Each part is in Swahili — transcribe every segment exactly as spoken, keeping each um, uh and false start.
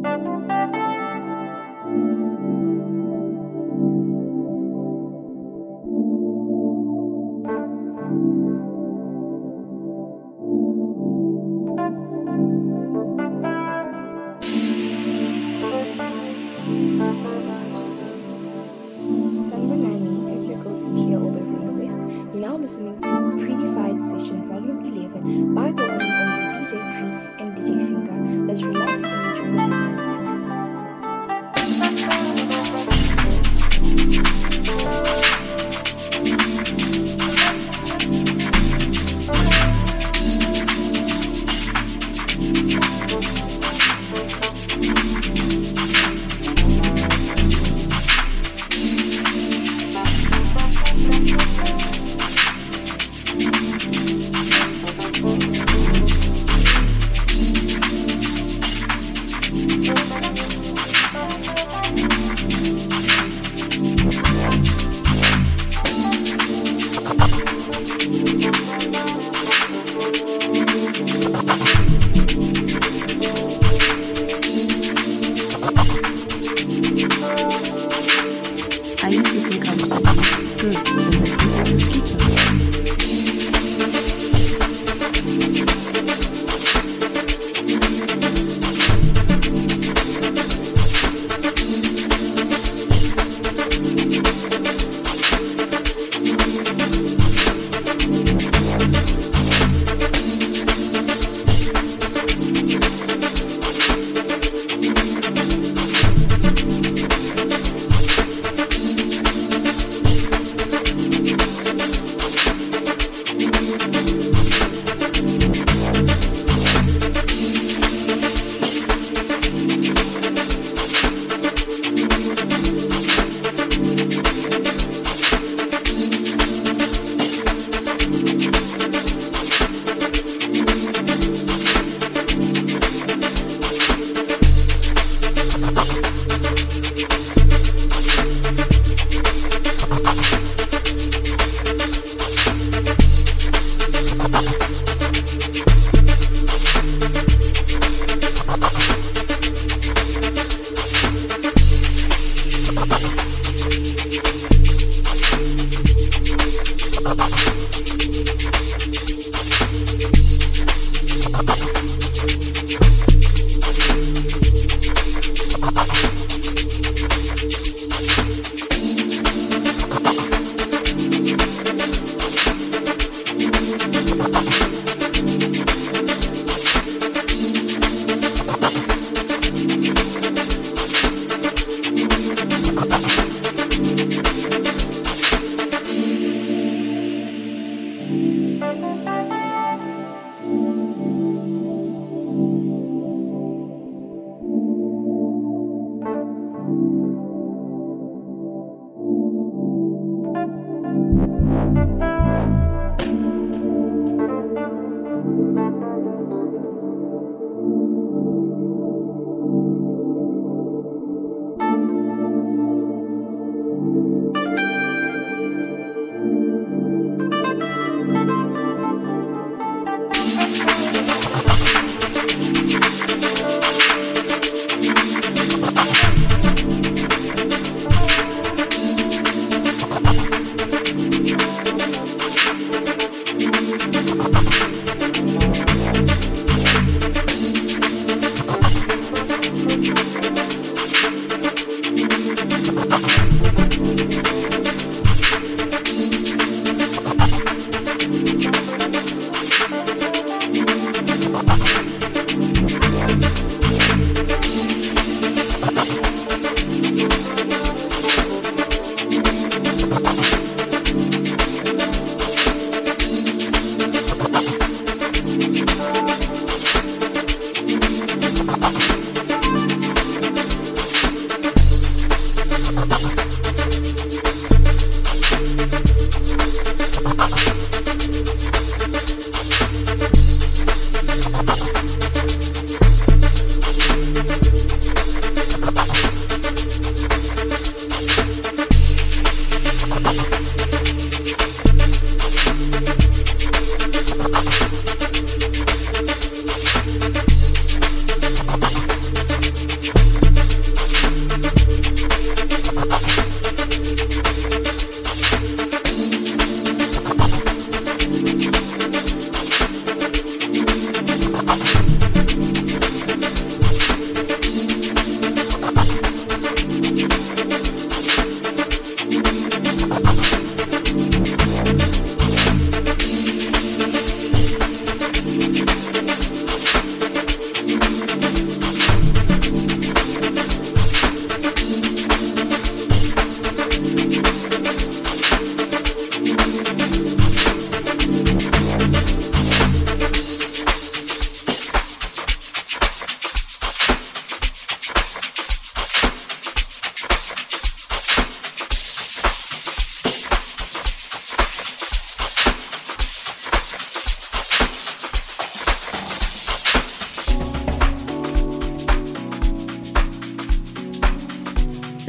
Sanbanani, it's your girl Sakia all the way from the West. You're now listening to Prettified Session Volume eleven by the one and only D J Pre and D J Finger. Let's relax and enjoy the music. Thank you.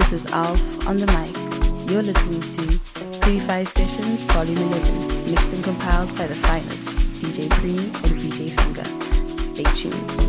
This is Alf on the mic. You're listening to Prettyfied Sessions Volume eleven, mixed and compiled by the finest, D J Pre and D J Finger. Stay tuned.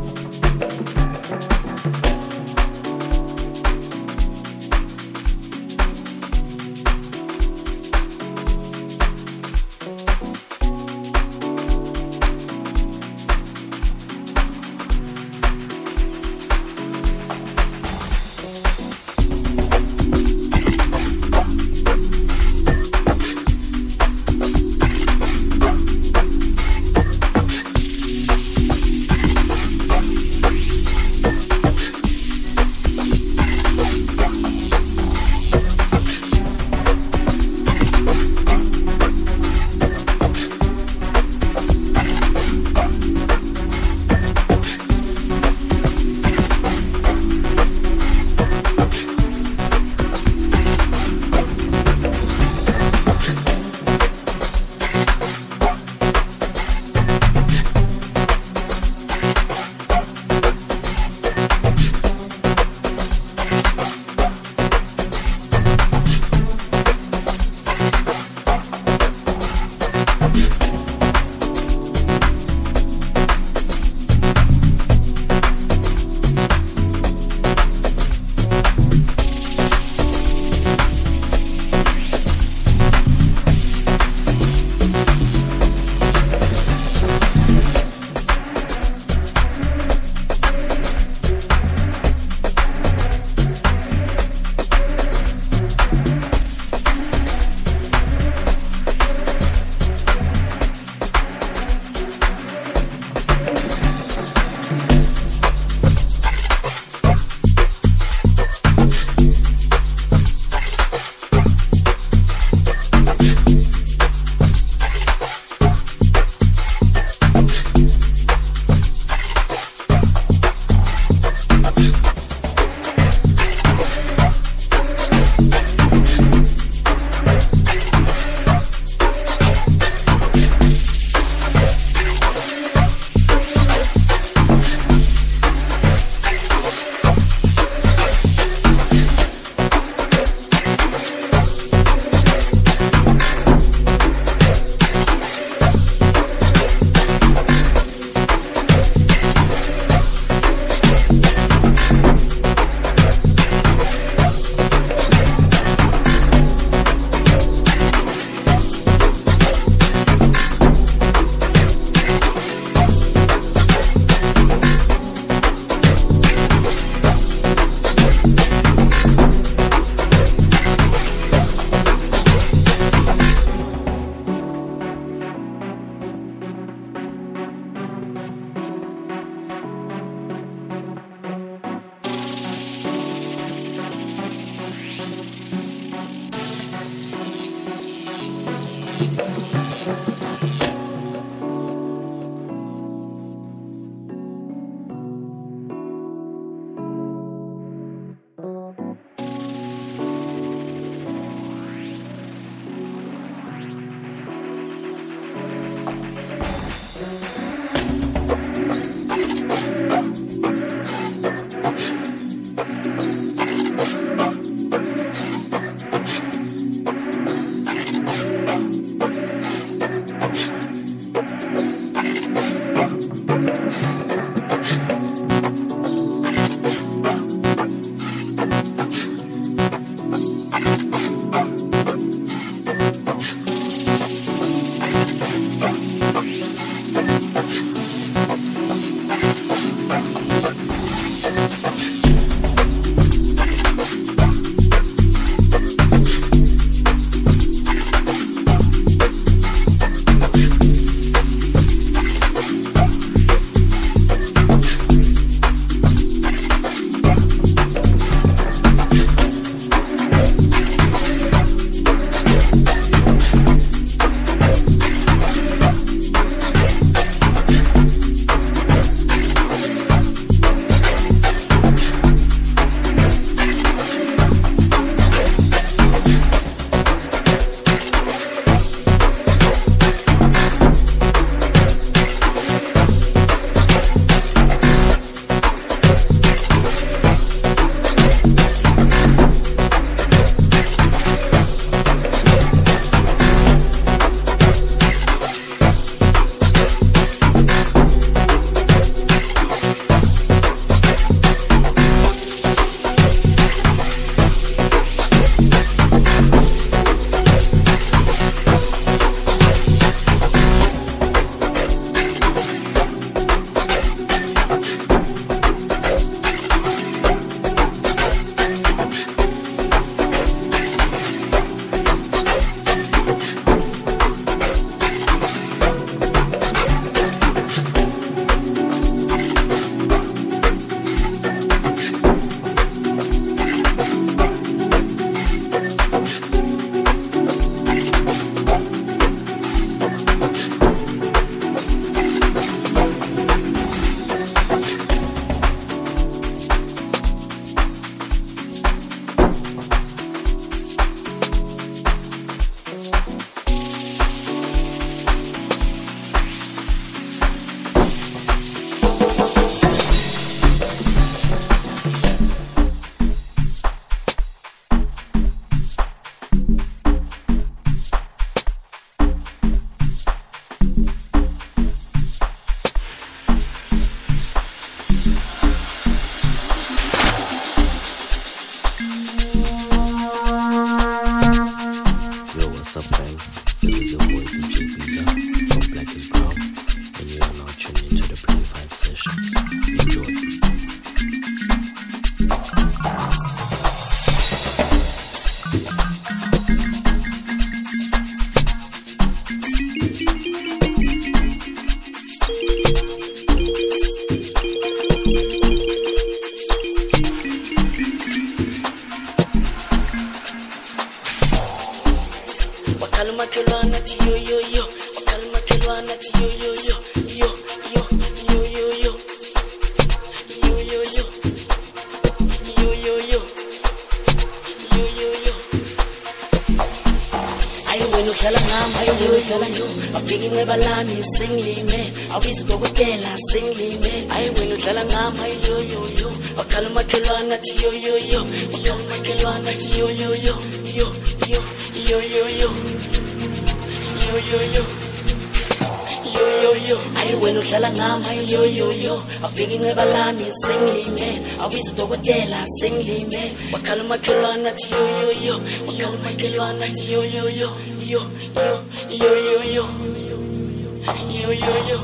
Enjoy. Singlime, awis dokotela singlime. Ay wena udlala ngami yo yo yo. Wakhala makhelwana thi yo yo yo. Wakhala makhelwana thi yo yo yo. Yo yo yo yo yo. Yo yo yo. Yo yo yo. Ay wena udlala ngami yo yo yo. Abheka inceba lami singlime. Awis dokotela singlime. Wakhala makhelwana thi yo yo yo. Wakhala makhelwana thi yo yo yo. Yo yo yo yo yo. Yo, yo, yo.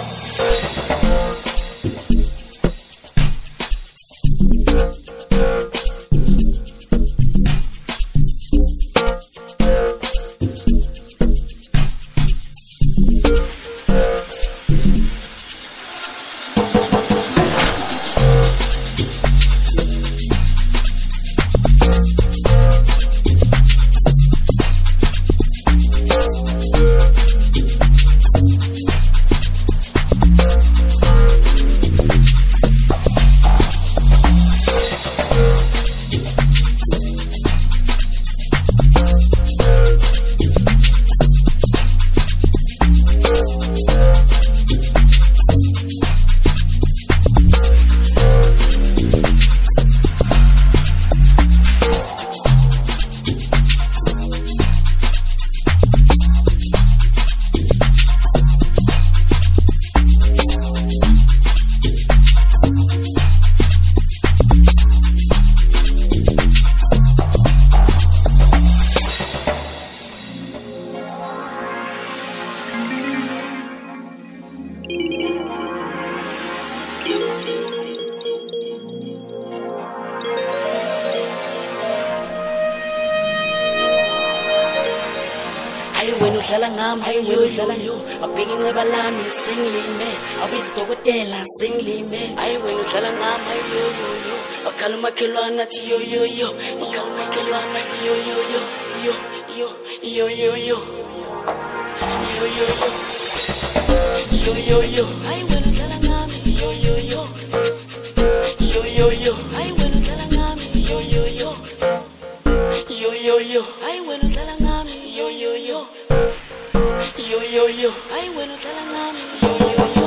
Udlala ngami yo yo yo. Abheka inceba lami singlime. Awis dokotela singlime. Ay wena udlala ngami yo yo yo. Wakhala makhelwana thi yo yo yo. Wakhala makhelwana thi yo yo yo. Yo yo yo yo yo. Yo yo yo. Yo yo yo. Ay wena udlala ngami yo yo yo. Yo yo yo. Ay wena udlala ngami yo yo yo. Yo yo yo. Ay wena udlala ngami yo yo yo. Yo yo yo, ay bueno udlala ngami yo yo yo.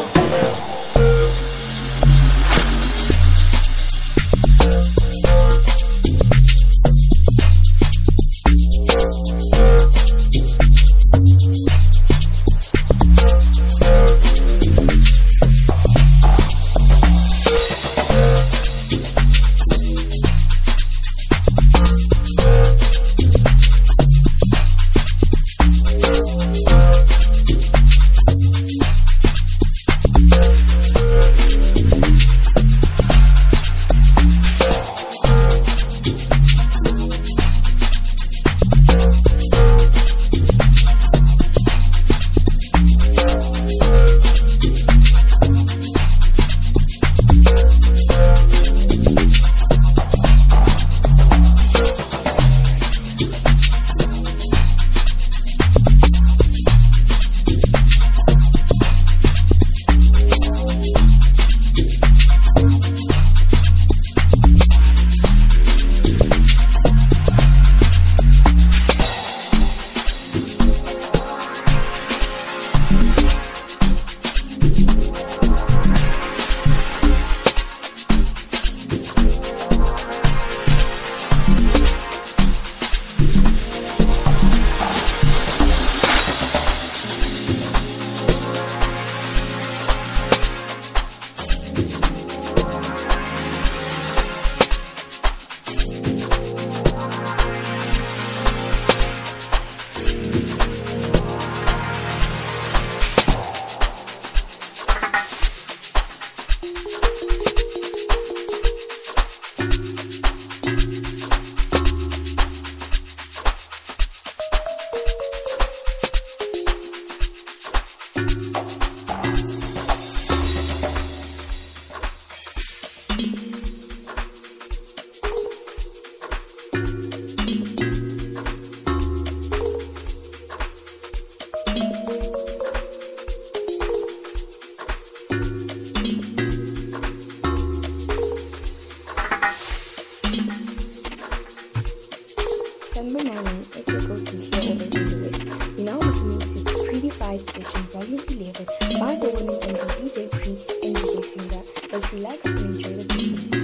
Volume eleven by the one and only D J Pre and D J Finger. Let's relax and enjoy the music.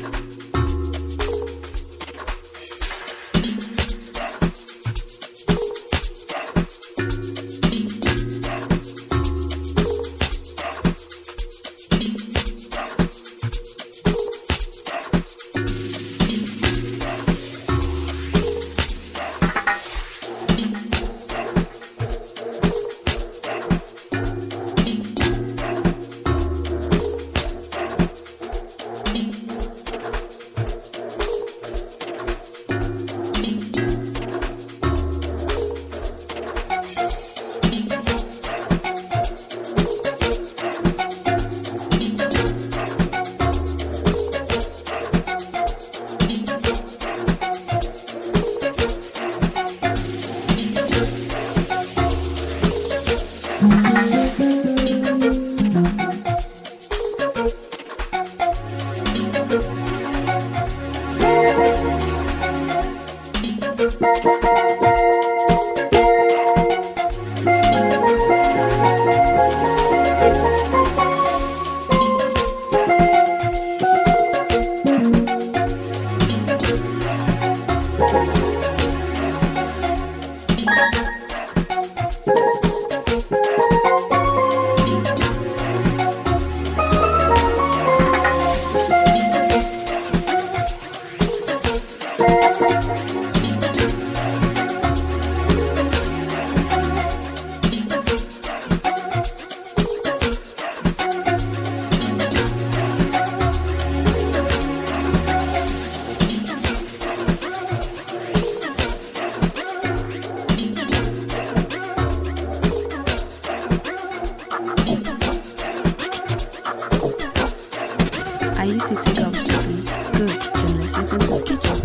Are you sitting comfortably? Good, then let's listen to Skittle.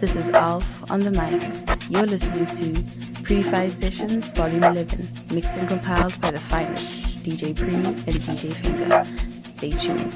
This is Alf on the mic. You're listening to Prettyfied Sessions Volume eleven, mixed and compiled by the finest, D J Pre and D J Finger. Stay tuned.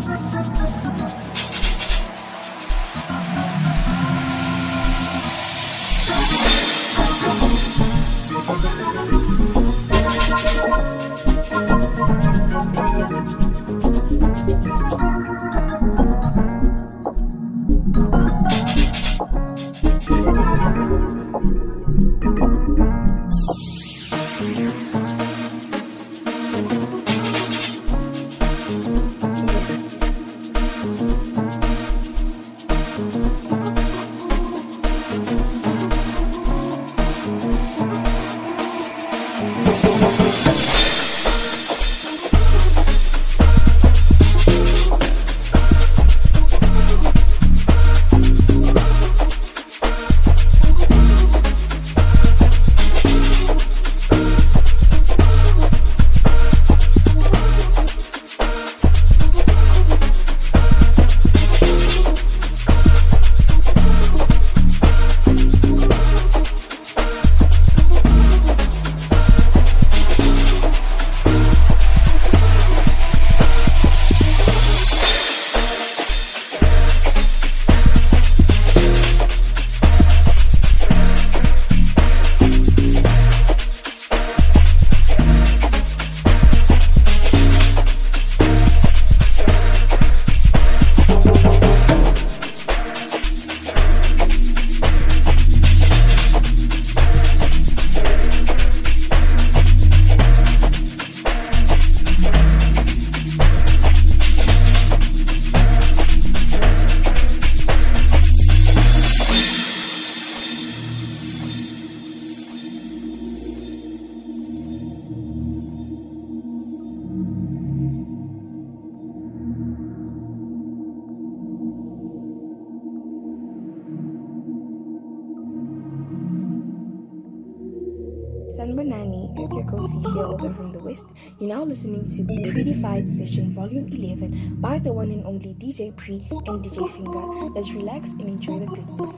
Sanbonani, it's your co-C here all the way from the West. You're now listening to Prettyfied Session Volume eleven by the one and only D J Pre and D J Finger. Let's relax and enjoy the good music.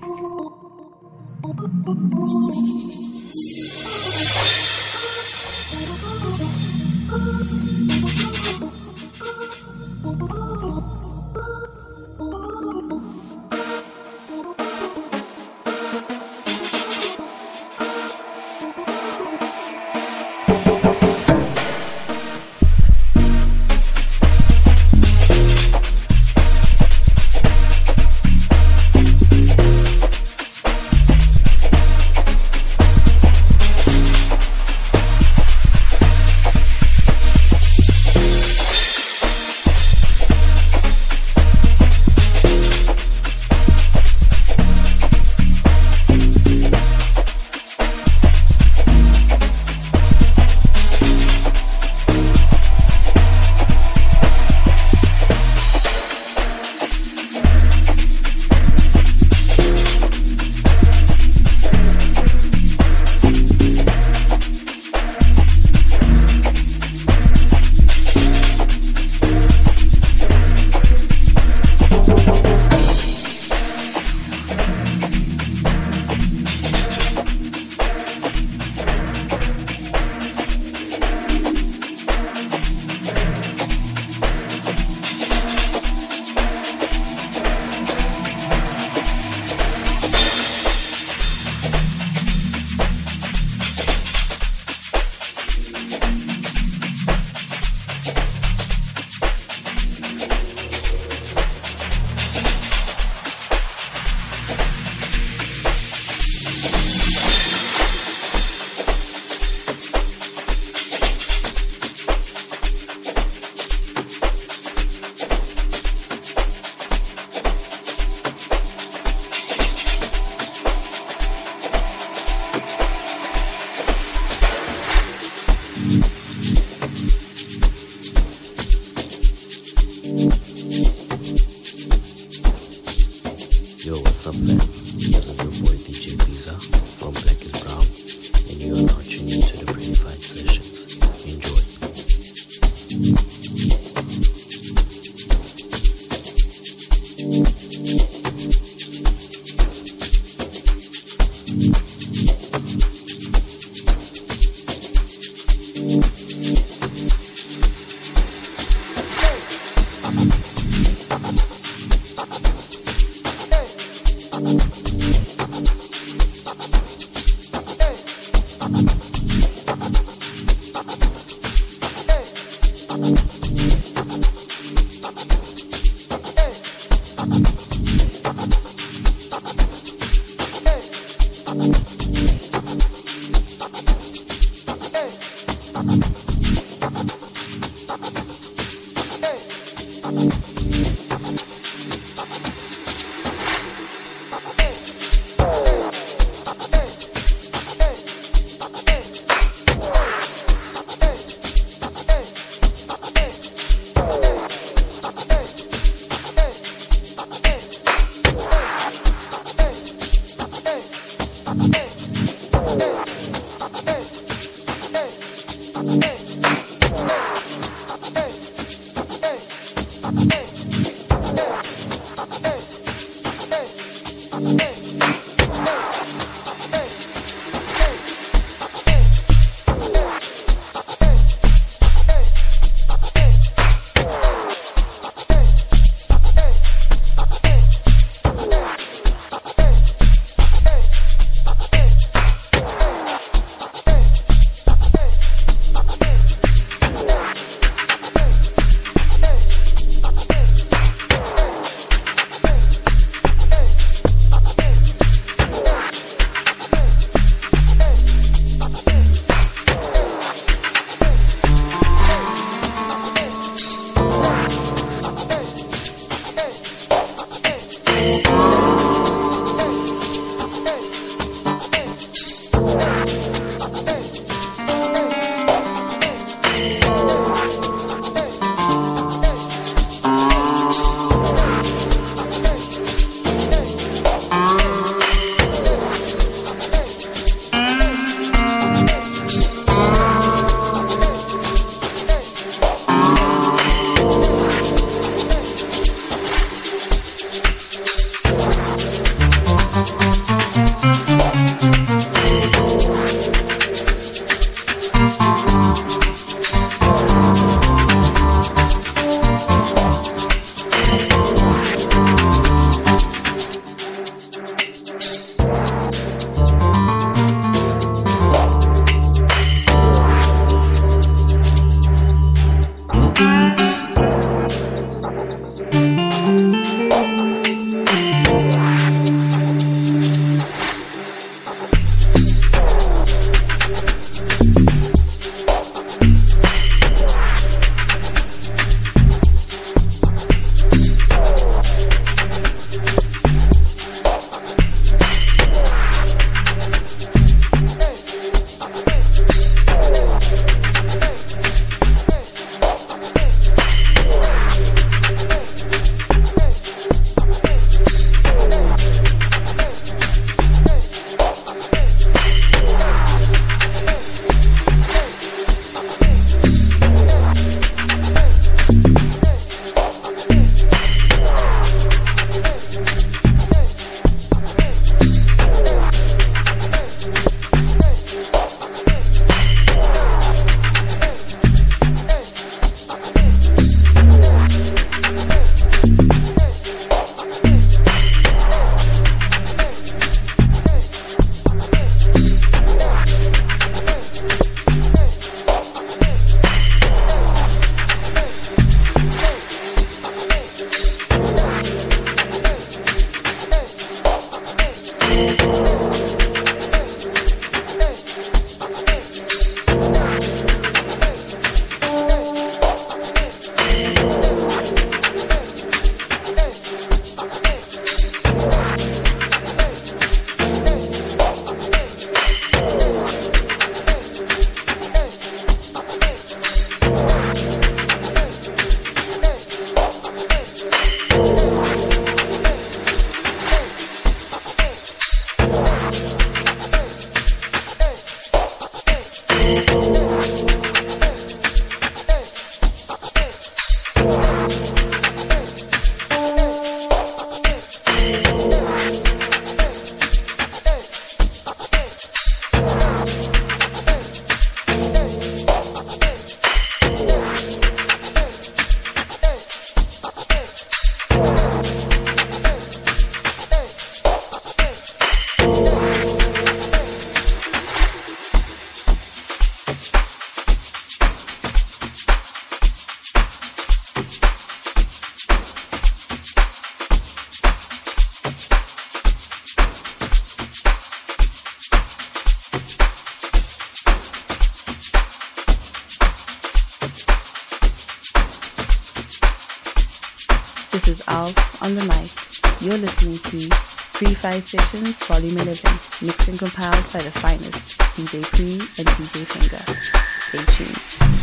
This is Alf on the mic. You're listening to Pre-Fight Sessions Volume eleven, mixed and compiled by the finest, D J Pre and D J Finger. Stay tuned.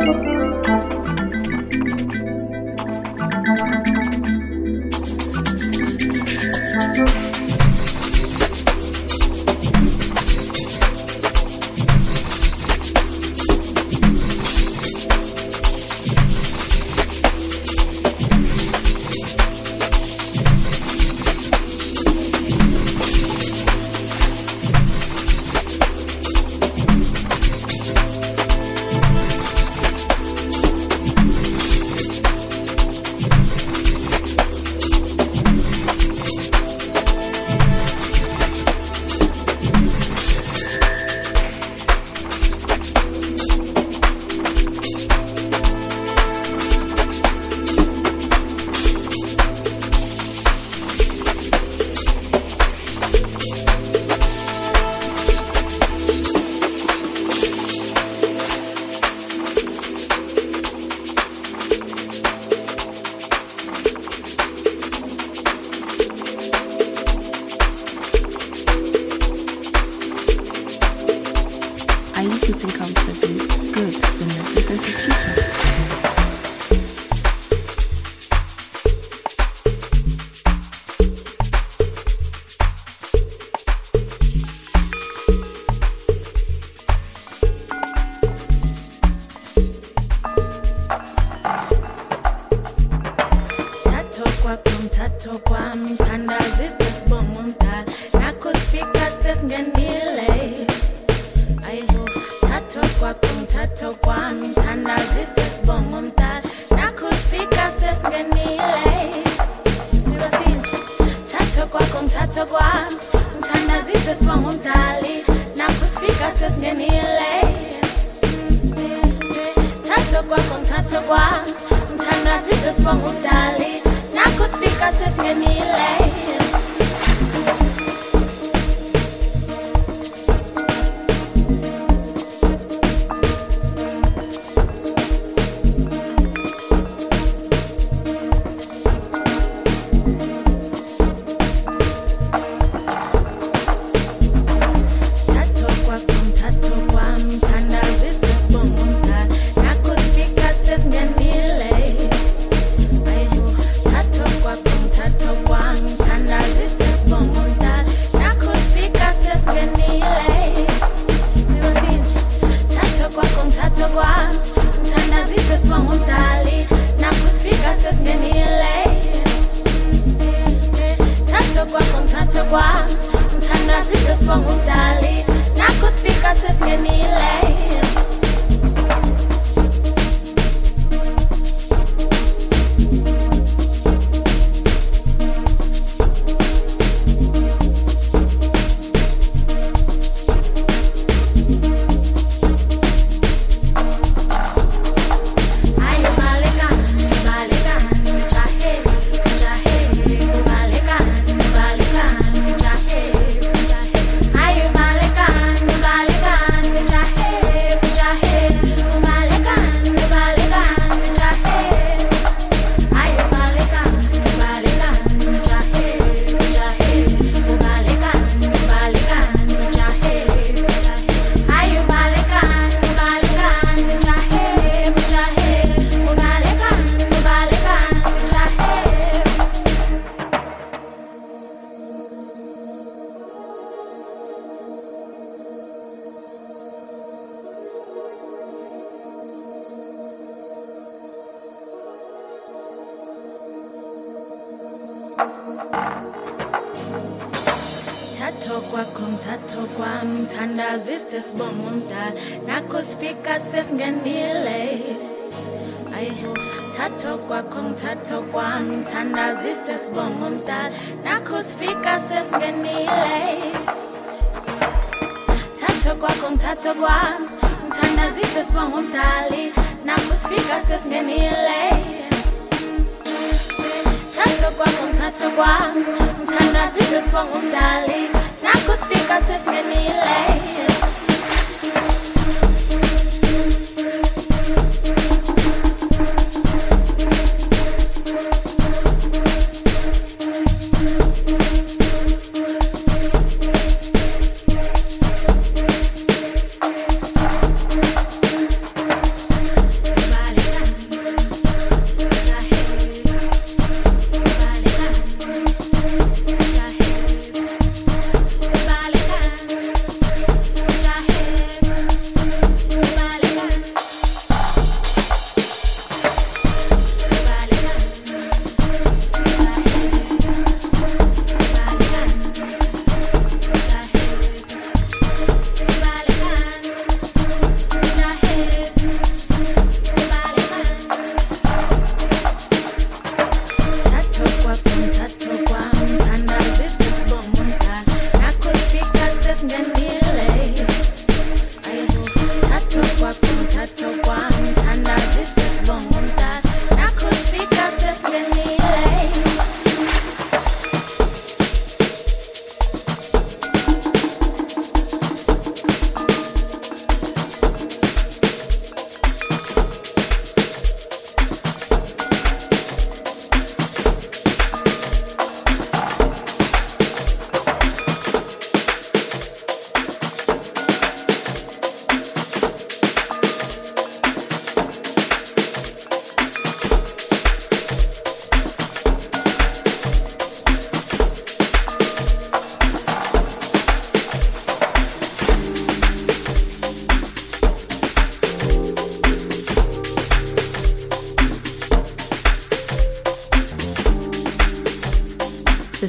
sitting comfortably. Good, then let's listen to Skeeter.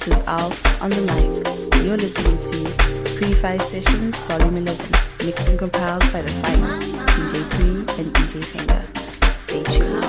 This is Alf on the mic. You're listening to Pre-Five Sessions Volume eleven, mixed and compiled by the finest D J Pre and D J Finger. Stay tuned.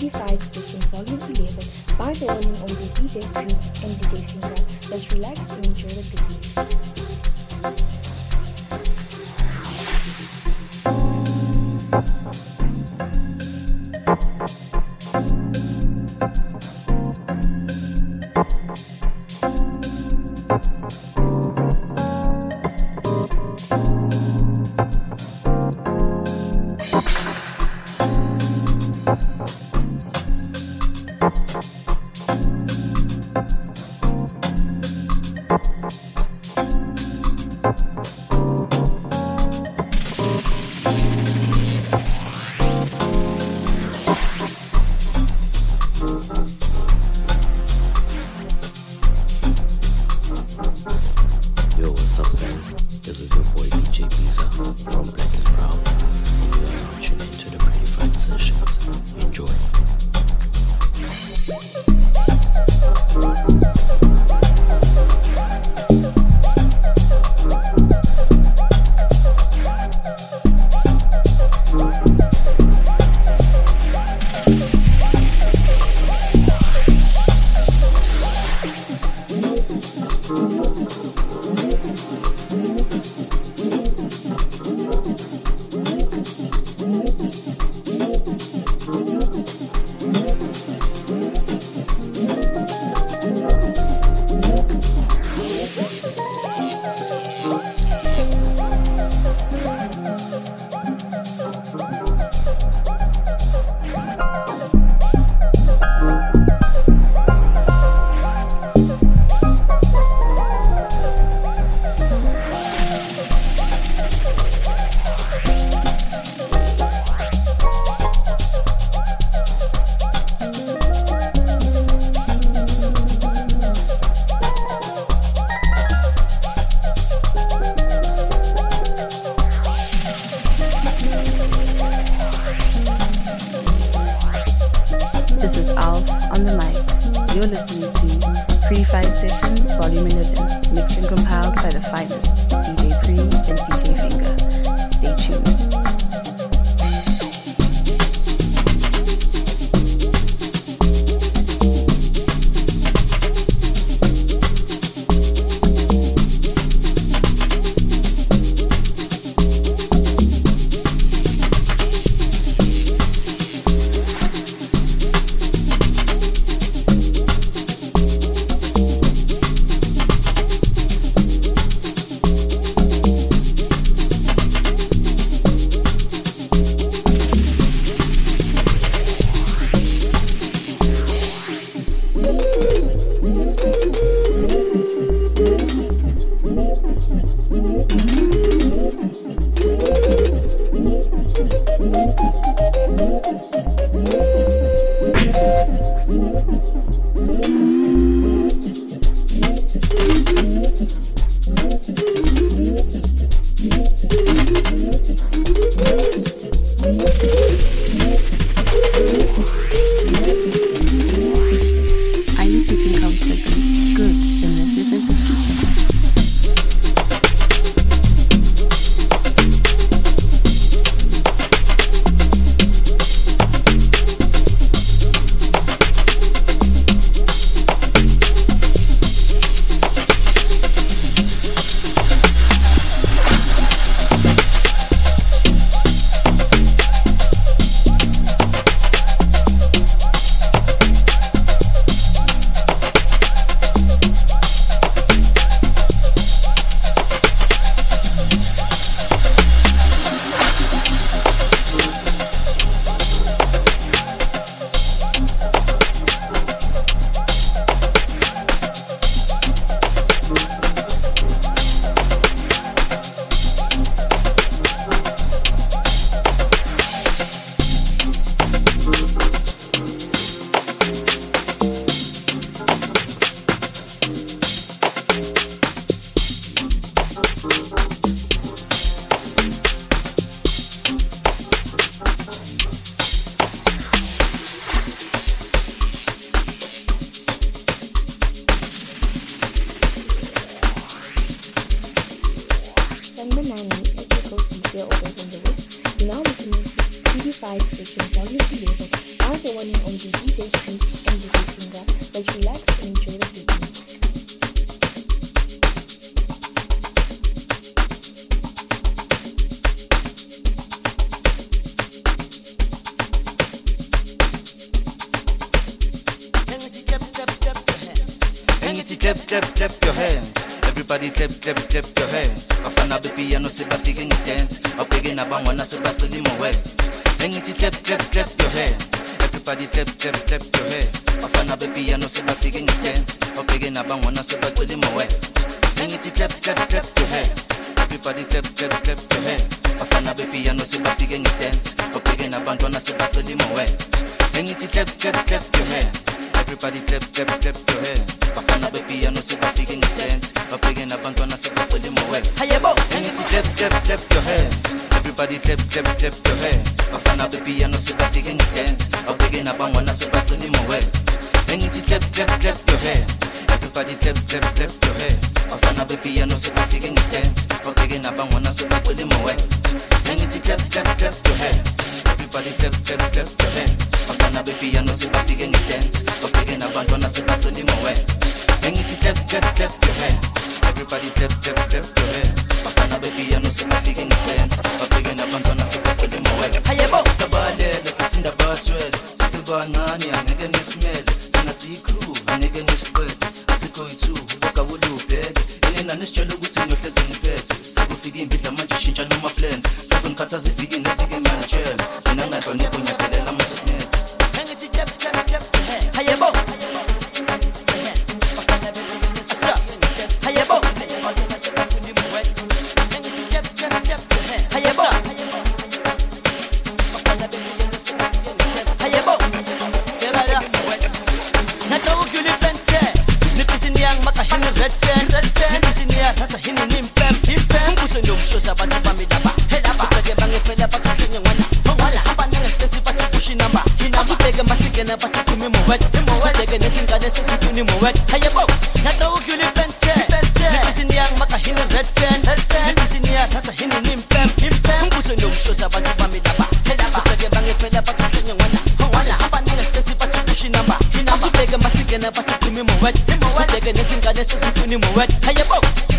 Predefined Session Volume eleven by the one and only D J Pre and D J Finger. Let's relax and enjoy the goodies. Predefined Session Volume eleven by the one and only only D J Pre and D J Finger. Let's relax and enjoy the beat music. Clap, clap, clap your hands. Everybody clap, clap, clap your hands. Afana baby, I know say back in stance. Up again, I want to say back to the way. Engiti clap, clap, clap your hands. Everybody clap, clap, clap your hands. Afana baby, I know say back in stance. Up again, I want to say back to the way. Engiti clap, clap, clap your hands. Everybody clap, clap, clap your hands. Afana baby, I know say back in stance. Up again, I want to say back to the way. Engiti clap, clap, clap your hands. Everybody clap, clap, clap your hands. Bafana baby, I know say back in stance. Up again, I want to say back to the way. Hayabo, engiti clap, clap, clap your hands. Everybody clap, clap, clap your hands. Bafana baby, I know say back in stance. Up again, I want to say back to the way. Engiti clap, clap, clap your hands. Everybody clap, clap, clap your hands. Bafana baby, I know say back in stance. Up again, I want to say back to the way. Engiti clap, clap, clap your hands. Everybody clap, clap, clap your hands. Bafana baby, I know say back in stance. Up again, I want to say back to the way. Engiti clap, clap, clap your hands. Everybody clap, clap, clap your hands. Bafana baby, I know say back in stance. Up again, I want to say back to the way. Hayabo, sabale, let's sing the battle. Sisiba nani, anege ni smell. Tina si crew, anege ni spread. Asiko itu, boka wulu bed. Inena nischelo guti nyohlezi nipet. Sikufika imbidla manje shintsha noma plans. Sazongikhathaza ifiki nefiki manager. Mina ngadloneko nyakelela maseknet. Engiti clap, clap, clap your hands. Hayabo. Hayabo, nato ukuli pente. Nipisi yang maka hini red pen. Nipisi niya tasa hini nimpem. Mbuso no shows abantu bamidaba. Kupege bange fela patu chenye wana. Wana hapa nanga steti patu kushi namba. Kupege masigena patu kumi mwet. Kupege nesinga nese sifuni mwet. Hayabo.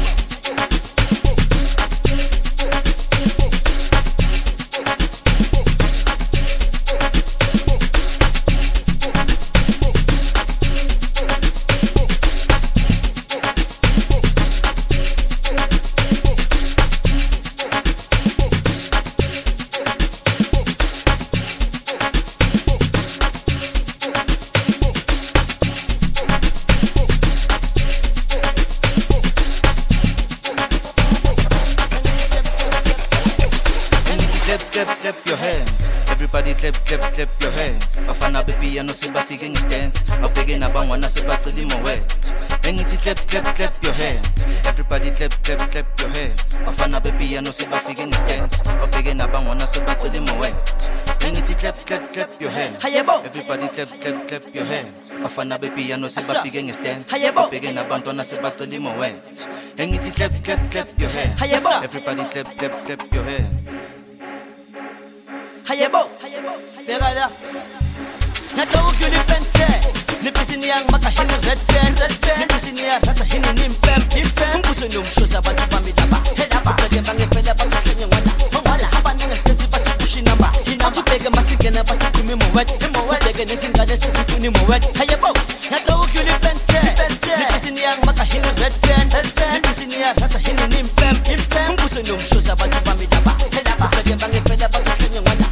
Clap your hands. Everybody clap, clap, clap your hands. Bafana baby, I know say back in stance. Up again, I want to say back to the words. Engiti clap, clap, clap your hands. Everybody clap, clap, clap your hands. Bafana baby, I know say back in stance. Up again, I want to say back to the words. Engiti clap, clap, clap your hands. Everybody clap, clap, clap your hands. Bafana baby, I know say back in stance. Up again, I want to say back to the words. Engiti clap, clap, clap your hands. Everybody clap, clap, clap your hands. Hayabo, begala. Nato ukuli pente. Nipisi niyang maka hini red pen. Nipisi niya tasa hini nimpem. Mbuso no shows abantu bamidaba. Kupege bange fela patu chenye wana. Wana hapa nanga steti patu kushi namba. Kupege masigena patu kumi mwet. Kupege nesinga nese sifuni mwet. Hayabo, nato ukuli pente. Nipisi niyang maka hini red pen. Nipisi niya tasa hini nimpem. Mbuso no shows abantu bamidaba. Kupege bange fela patu chenye wana.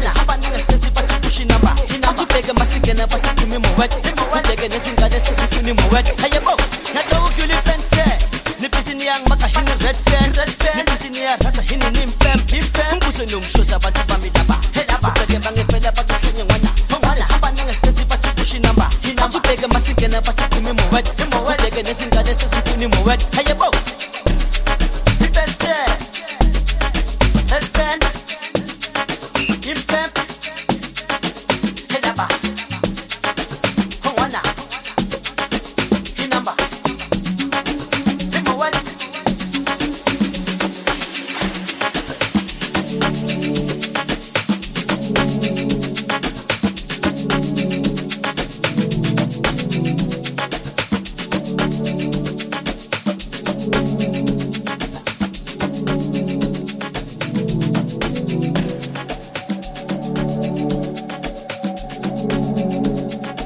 Kupege masigena patu kumi mwet. Kupege nesinga nese sifuni mwet. Hayabo, nato ukuli pente. Nipisi niyang maka hini red pen. Nipisi niya tasa hini nimpem. Mbuso no shows abantu bamidaba. Kupege bange fela patu chenye wana. Wana hapa nanga steti patu kushi namba. Kupege masigena patu kumi mwet. Kupege nesinga nese sifuni mwet. Hayabo, pente. Red pen. Impem.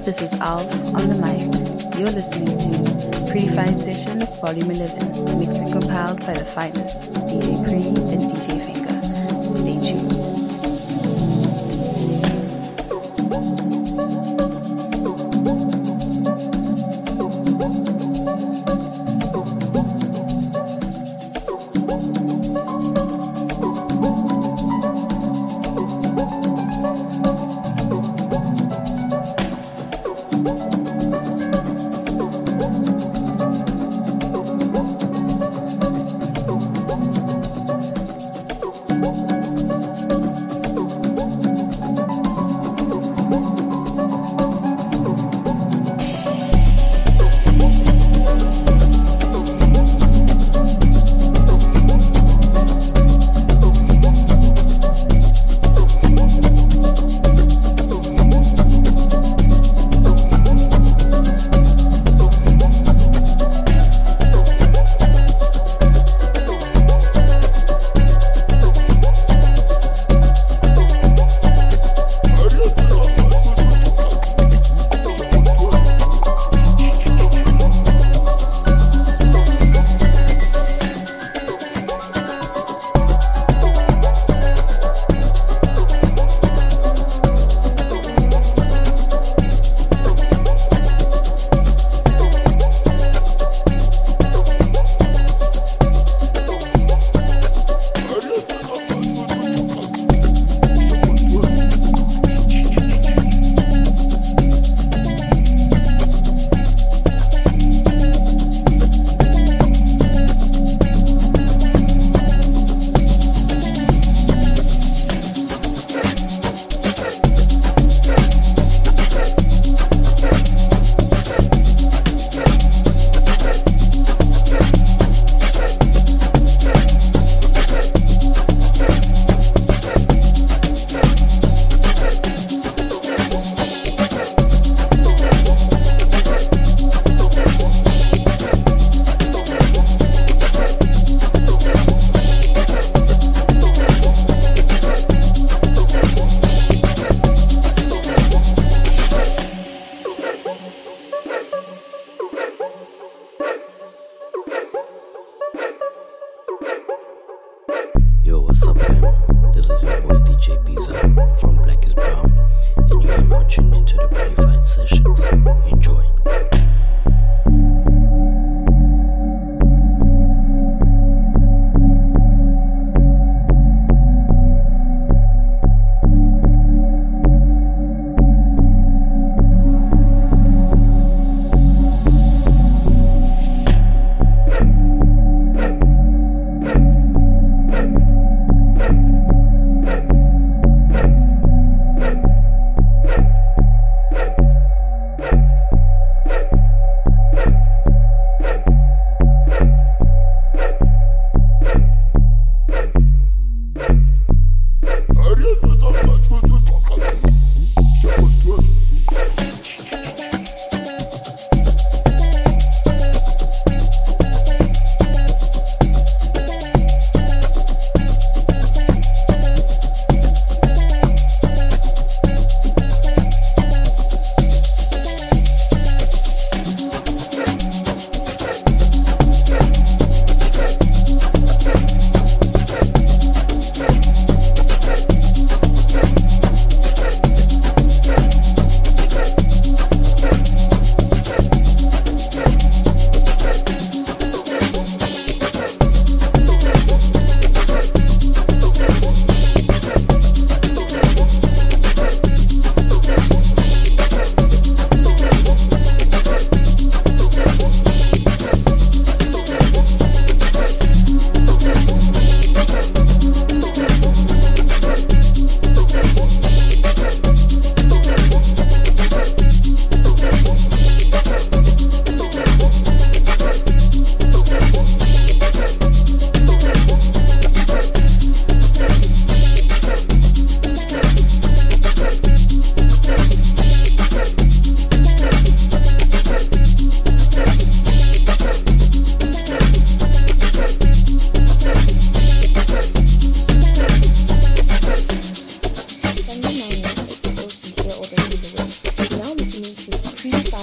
This is Alf on the mic. You're listening to Pretty Fine Sessions Volume eleven, mixed and compiled by the finest D J Pre and D J Finger. Stay tuned.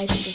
Purified Sessions.